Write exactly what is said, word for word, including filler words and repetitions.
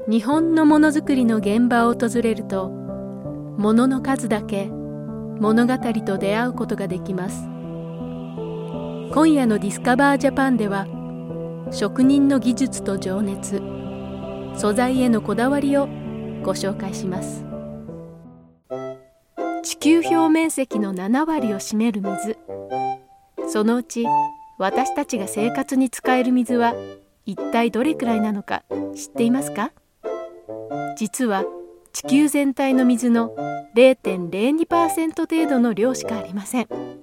日本のものづくりの現場を訪れると、ものの数だけ物語と出会うことができます。今夜のディスカバージャパンでは、職人の技術と情熱、素材へのこだわりをご紹介します。地球表面積のななわりを占める水。そのうち私たちが生活に使える水は一体どれくらいなのか知っていますか？実は地球全体の水の れいてんれいにパーセント 程度の量しかありません。